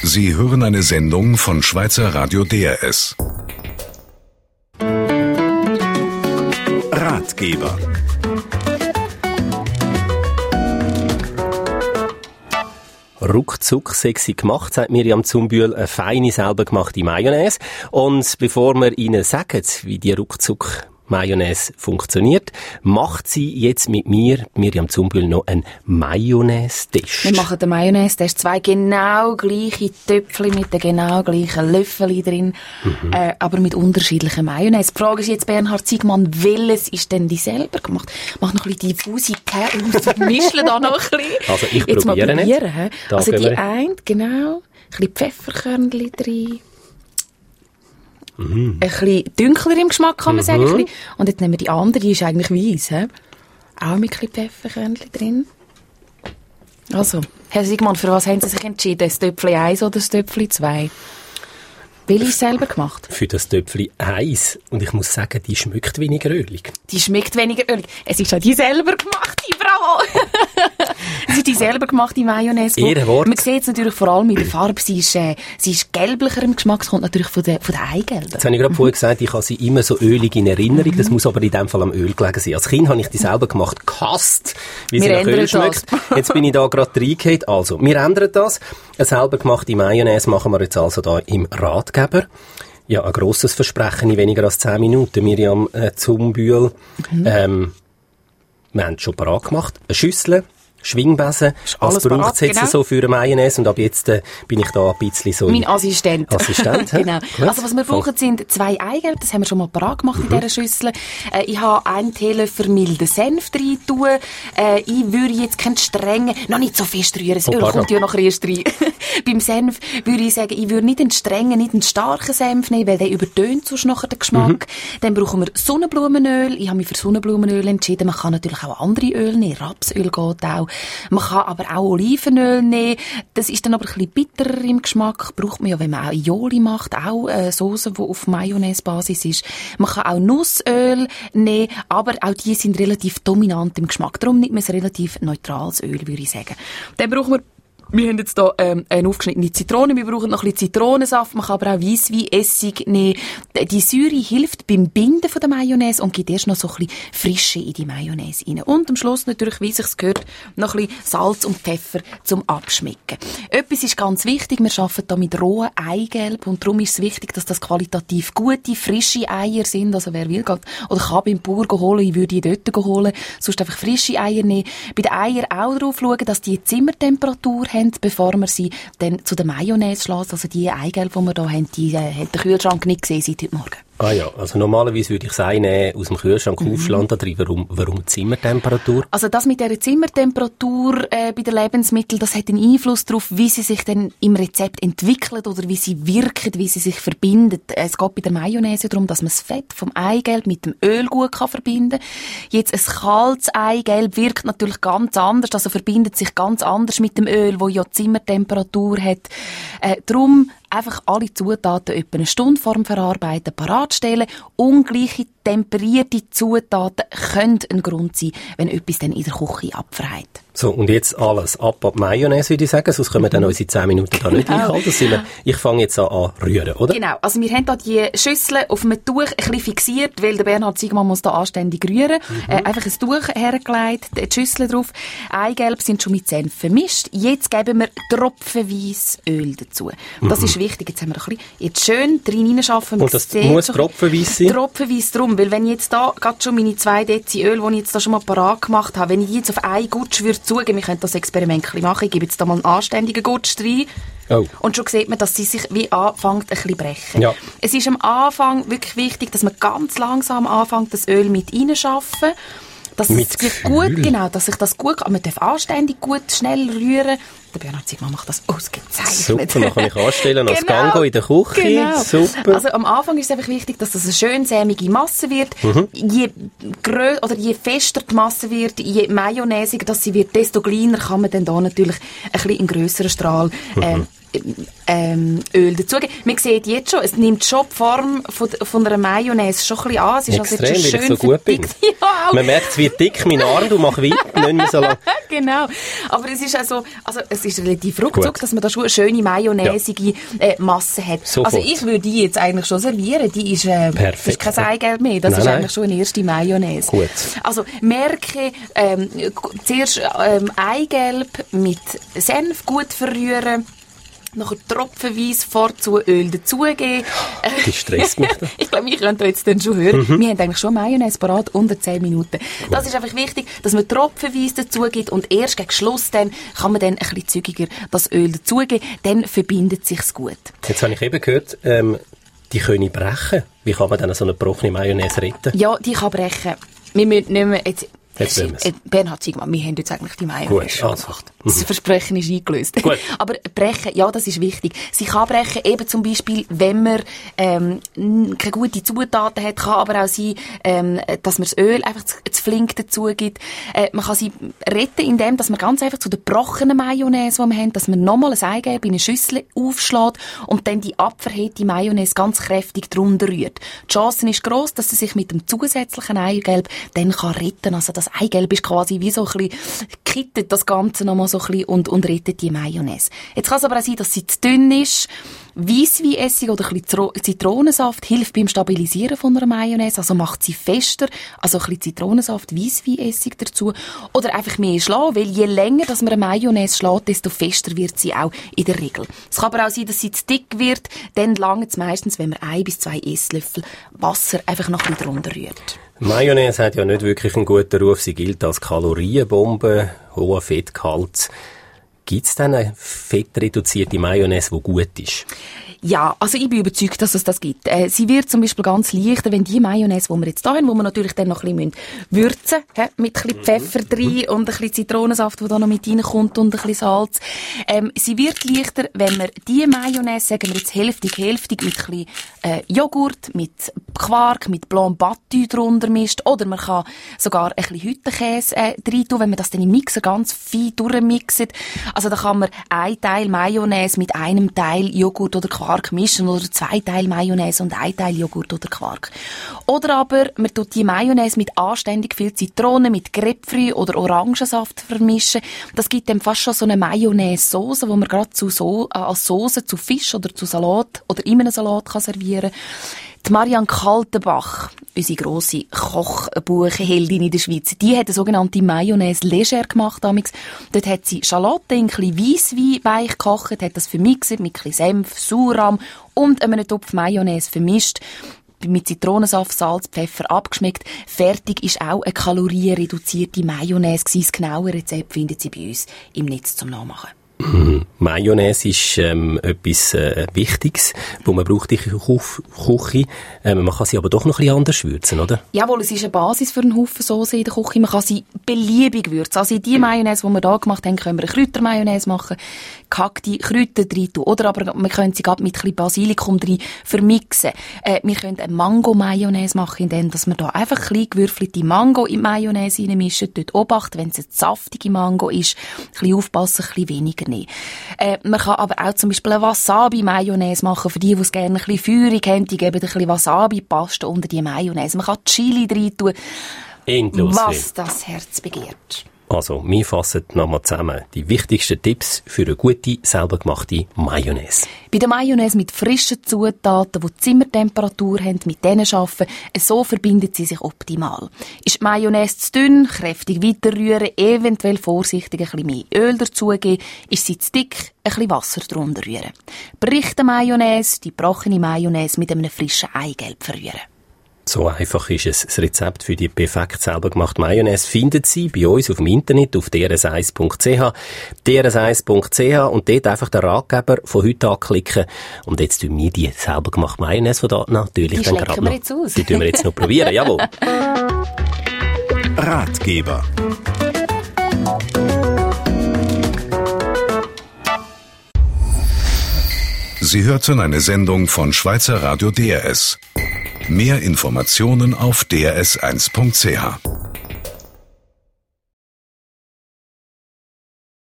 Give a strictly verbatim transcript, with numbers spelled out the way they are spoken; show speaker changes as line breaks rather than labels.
Sie hören eine Sendung von Schweizer Radio D R S. Ratgeber.
Ruckzuck sexy gemacht, sagt Miriam Zumbühl, eine feine, selber gemachte Mayonnaise. Und bevor wir Ihnen sagen, wie die Ruckzuck Mayonnaise funktioniert, macht sie jetzt mit mir, Miriam Zumbühl, noch einen Mayonnaise-Test.
Wir machen den Mayonnaise-Test. Zwei genau gleiche Töpfchen mit den genau gleichen Löffeln drin, mhm. äh, aber mit unterschiedlichen Mayonnaise. Die Frage ist jetzt, Bernhard Siegmann, welches ist denn die selber gemacht? Mach noch ein bisschen Diffusität und mischle da noch ein bisschen.
Also ich
jetzt
probiere
mal probieren, nicht.
Da
also die eine, genau, ein bisschen Pfefferkörnchen drin. Mm. Ein bisschen dunkler im Geschmack, kann man sagen. Mm-hmm. Und jetzt nehmen wir die andere, die ist eigentlich weiss. He? Auch mit ein bisschen Pfefferkörnchen drin. Also, Herr Siegmann, für was haben Sie sich entschieden? Das Töpfchen eins oder das Töpfchen zwei? Welche ist selber gemacht?
Für das Töpfchen eins. Und ich muss sagen, die schmeckt weniger ölig.
Die schmeckt weniger ölig. Es ist ja die selber gemachte, bravo! Es ist die selber gemachte Mayonnaise.
Ehrenwort.
Man sieht es natürlich vor allem in der Farbe. Sie ist, äh, sie ist gelblicher im Geschmack. Es kommt natürlich von den, von den Eigelben.
Jetzt habe ich gerade vorher gesagt, ich habe sie immer so ölig in Erinnerung. Das muss aber in dem Fall am Öl gelegen sein. Als Kind habe ich die selber gemacht, gehasst, wie sie nach Öl schmeckt. Jetzt bin ich da gerade reingehauen. Also, wir ändern das. Eine selber gemachte Mayonnaise machen wir jetzt also da im Ratgeber. Ja, ein grosses Versprechen in weniger als zehn Minuten. Miriam äh, Zumbühl. Mhm. Ähm, wir haben es schon parat gemacht. Eine Schüssel. Schwingbesen. Was braucht es jetzt genau so für eine Mayonnaise? Und ab jetzt äh, bin ich da ein bisschen so...
Mein Assistent.
Assistent,
genau. Also was wir brauchen sind zwei Eigelb, das haben wir schon mal parat gemacht mhm. in dieser Schüssel. Äh, ich habe einen Teelöffel milden Senf rein tun. Äh, ich würde jetzt keinen strengen, noch nicht so fest rühren, das oh, Öl pardon. kommt ja noch erst rein. Beim Senf würde ich sagen, ich würde nicht einen strengen, nicht einen starken Senf nehmen, weil der übertönt sonst nachher den Geschmack. Mhm. Dann brauchen wir Sonnenblumenöl. Ich habe mich für Sonnenblumenöl entschieden. Man kann natürlich auch andere Öl nehmen. Rapsöl geht auch. Man kann aber auch Olivenöl nehmen. Das ist dann aber ein bisschen bitterer im Geschmack. Braucht man ja, wenn man auch Aioli macht, auch eine Sauce, die auf Mayonnaise-Basis ist. Man kann auch Nussöl nehmen, aber auch die sind relativ dominant im Geschmack. Darum nimmt man ein relativ neutrales Öl, würde ich sagen. Dann brauchen wir Wir haben jetzt hier ähm, eine aufgeschnittene Zitrone. Wir brauchen noch ein bisschen Zitronensaft. Man kann aber auch Weisswein, Essig nehmen. Die Säure hilft beim Binden von der Mayonnaise und gibt erst noch so ein bisschen Frische in die Mayonnaise rein. Und am Schluss natürlich, wie sich's gehört, noch ein bisschen Salz und Pfeffer zum Abschmecken. Etwas ist ganz wichtig. Wir arbeiten hier mit rohem Eigelb und darum ist es wichtig, dass das qualitativ gute, frische Eier sind. Also wer will, oder kann beim Bauer holen, ich würde die dort holen. Sonst einfach frische Eier nehmen. Bei den Eiern auch darauf schauen, dass die Zimmertemperatur haben, bevor wir sie dann zu der Mayonnaise schlägt. Also die Eigelb, die wir hier haben, die äh, hat der Kühlschrank nicht gesehen seit heute Morgen.
Ah ja, also normalerweise würde ich sagen, aus dem Kühlschrank mhm. aufschlagen da drin. Warum, warum Zimmertemperatur?
Also das mit dieser Zimmertemperatur äh, bei den Lebensmitteln, das hat einen Einfluss darauf, wie sie sich dann im Rezept entwickeln oder wie sie wirken, wie sie sich verbinden. Es geht bei der Mayonnaise darum, dass man das Fett vom Eigelb mit dem Öl gut kann verbinden kann. Jetzt ein kaltes Eigelb wirkt natürlich ganz anders, also verbindet sich ganz anders mit dem Öl, wo ja Zimmertemperatur hat. Äh, darum einfach alle Zutaten etwa eine Stunde vor dem Verarbeiten parat stellen. Ungleiche temperierte Zutaten können ein Grund sein, wenn etwas dann in der Küche abfreit.
So, und jetzt alles ab ab Mayonnaise, würde ich sagen, sonst können wir dann unsere zehn Minuten da nicht
genau.
einhalten. Sind wir, ich fange jetzt an an rühren, oder?
Genau, also wir haben hier die Schüssel auf einem Tuch ein bisschen fixiert, weil der Bernhard Siegmann muss da anständig rühren. Mhm. Äh, einfach ein Tuch hergelegt, die Schüssel drauf. Eigelb sind schon mit Senf vermischt. Jetzt geben wir tropfenweise Öl dazu. Das mhm. ist wichtig. Jetzt haben wir ein bisschen jetzt schön drin hineinschaffen.
Und das muss so tropfenweise sein?
Tropfenweise drum, weil wenn ich jetzt da gerade schon meine zwei Dezi Öl, die ich jetzt da schon mal parat gemacht habe, wenn ich jetzt auf einen Gutsch würde zugeben, wir können das Experiment machen, ich gebe jetzt da mal einen anständigen Gutsch rein. Oh. Und schon sieht man, dass sie sich wie anfängt, ein bisschen brechen. Ja. Es ist am Anfang wirklich wichtig, dass man ganz langsam anfängt, das Öl mit reinzuschaffen. Dass
mit
es sich gut, genau, dass sich das gut, man darf anständig gut, schnell rühren. Der Bernhard Siegmann macht das ausgezeichnet.
Super, dann kann ich anstellen als
genau,
Gango in der Küche.
Genau.
Super.
Also am Anfang ist es einfach wichtig, dass das eine schön sämige Masse wird. Mhm. Je grö- oder je fester die Masse wird, je mayonnaisiger das sie wird, desto kleiner kann man dann da natürlich ein bisschen einen grösseren Strahl ähm, ähm, Öl dazugeben. Man sieht jetzt schon, es nimmt schon die Form von, von einer Mayonnaise schon ein bisschen an. Es ist
extrem,
also jetzt schon schön
so gut bin.
Ja,
man merkt es wird dick, mein Arm, du mach weiter, nicht mehr so lange.
Genau. Aber es ist also, also es ist relativ ruckzuck, dass man da schon eine schöne mayonnaisige ja. äh, Masse hat. Sofort. Also ich würde die jetzt eigentlich schon servieren. Die ist, äh, das ist kein Eigelb mehr. Das nein, ist nein. eigentlich schon eine erste Mayonnaise.
Gut.
Also merke, ähm, zuerst ähm, Eigelb mit Senf gut verrühren. Nachher tropfenweise vorzu Öl dazugeben.
Das stresst mich da.
Ich glaube, ich könnte jetzt dann schon hören. Mhm. Wir haben eigentlich schon Mayonnaise parat, unter zehn Minuten. Cool. Das ist einfach wichtig, dass man tropfenweise dazugibt und erst gegen Schluss dann kann man dann ein bisschen zügiger das Öl dazugeben. Dann verbindet sich's gut.
Jetzt habe ich eben gehört, ähm, die können brechen. Wie kann man dann so eine gebrochene Mayonnaise retten?
Ja, die kann brechen. Wir müssen nicht mehr... Jetzt
Jetzt
äh, Bernhard, sag mal, wir haben jetzt eigentlich die Mayonnaise schon gemacht. Das
Mhm.
Versprechen ist eingelöst.
Gut.
Aber brechen, ja, das ist wichtig. Sie kann brechen, eben zum Beispiel, wenn man ähm, keine gute Zutaten hat, kann aber auch sein, ähm, dass man das Öl einfach zu, zu flink dazu gibt. Äh, man kann sie retten, indem dass man ganz einfach zu der gebrochenen Mayonnaise, die wir haben, dass man nochmal ein Eigelb in eine Schüssel aufschlägt und dann die abverhärtete Mayonnaise ganz kräftig drunter rührt. Die Chance ist gross, dass sie sich mit dem zusätzlichen Eigelb dann kann retten. Also das Eigelb ist quasi wie so ein bisschen, kittet das Ganze nochmal so ein bisschen und, und rettet die Mayonnaise. Jetzt kann es aber auch sein, dass sie zu dünn ist. Weissweinessig oder ein bisschen Zitronensaft hilft beim Stabilisieren von einer Mayonnaise, also macht sie fester, also ein bisschen Zitronensaft, Weissweinessig dazu. Oder einfach mehr schlagen, weil je länger dass man eine Mayonnaise schlägt, desto fester wird sie auch in der Regel. Es kann aber auch sein, dass sie zu dick wird, dann langt es meistens, wenn man ein bis zwei Esslöffel Wasser einfach noch ein bisschen drunter rührt.
Mayonnaise hat ja nicht wirklich einen guten Ruf. Sie gilt als Kalorienbombe, hoher Fettgehalt. Gibt es denn eine fettreduzierte Mayonnaise, die gut ist?
Ja, also ich bin überzeugt, dass es das gibt. Äh, sie wird zum Beispiel ganz leicht, wenn die Mayonnaise, die wir jetzt hier haben, wo wir natürlich dann noch ein bisschen würzen müssen, mit ein bisschen Pfeffer drin und ein bisschen Zitronensaft, der da noch mit reinkommt und ein bisschen Salz. Ähm, sie wird leichter, wenn wir die Mayonnaise, sagen wir jetzt hälftig, hälftig, mit ein bisschen äh, Joghurt, mit Quark, mit Blanc Battu drunter mischt. Oder man kann sogar ein bisschen Hüttenkäse äh, rein tun, wenn man das dann im Mixer ganz fein durchmixt. Also da kann man ein Teil Mayonnaise mit einem Teil Joghurt oder Quark mischen oder zwei Teile Mayonnaise und ein Teil Joghurt oder Quark. Oder aber man tut die Mayonnaise mit anständig viel Zitrone, mit Grapefruit oder Orangensaft vermischen. Das gibt dann fast schon so eine Mayonnaise-Sauce, wo man gerade zu so, äh, als Sauce zu Fisch oder zu Salat oder in einem Salat kann servieren. Die Marianne Kaltenbach, unsere grosse Kochbuchheldin in der Schweiz, die hat eine sogenannte Mayonnaise légère gemacht. Damals. Dort hat sie Schalotten in ein bisschen Weisswein weich gekocht, hat das vermixt mit ein bisschen Senf, Sauerrahm und einem Topf Mayonnaise vermischt. Mit Zitronensaft, Salz, Pfeffer abgeschmeckt. Fertig ist auch eine kalorienreduzierte Mayonnaise gewesen. Das genaue Rezept findet Sie bei uns im Netz zum Nachmachen.
Mhm. Mayonnaise ist ähm, etwas äh, Wichtiges, wo man braucht in der Küche. Ähm, man kann sie aber doch noch ein bisschen anders würzen, oder?
Jawohl, es ist eine Basis für einen Haufen Sauce in der Küche. Man kann sie beliebig würzen. Also die Mayonnaise, die wir hier gemacht haben, können wir eine Kräutermayonnaise machen, gehackte Kräuter rein tun. Oder aber wir können sie gerade mit ein bisschen Basilikum drin vermixen. Äh, wir können eine Mango-Mayonnaise machen, indem wir da einfach ein bisschen gewürfelte Mango in die Mayonnaise reinmischen. Dort Obacht, wenn es eine saftige Mango ist, ein bisschen aufpassen, ein bisschen weniger nehmen. Äh, man kann aber auch zum Beispiel eine Wasabi-Mayonnaise machen, für die, die es gerne ein bisschen feurig haben, die geben ein bisschen Wasabi-Paste unter die Mayonnaise. Man kann Chili rein tun,
endlos
was
viel.
Das Herz begehrt.
Also, wir fassen nochmal zusammen die wichtigsten Tipps für eine gute, selber gemachte Mayonnaise.
Bei der Mayonnaise mit frischen Zutaten, die Zimmertemperatur haben, mit denen arbeiten, so verbindet sie sich optimal. Ist die Mayonnaise zu dünn, kräftig weiterrühren, eventuell vorsichtig ein bisschen mehr Öl dazugeben. Ist sie zu dick, ein bisschen Wasser drunter rühren. Brichte Mayonnaise, die gebrochene Mayonnaise mit einem frischen Eigelb verrühren.
So einfach ist es. Das Rezept für die perfekt selber gemachte Mayonnaise findet Sie bei uns auf dem Internet auf d r s eins punkt c h, d r s eins punkt c h und dort einfach den Ratgeber von heute anklicken. Und jetzt tun wir die selber gemachte Mayonnaise von da natürlich
die
dann gerade noch.
Jetzt aus.
Die tun wir jetzt noch probieren, jawohl.
Ratgeber. Sie hörten eine Sendung von Schweizer Radio D R S. Mehr Informationen auf d r s eins punkt c h.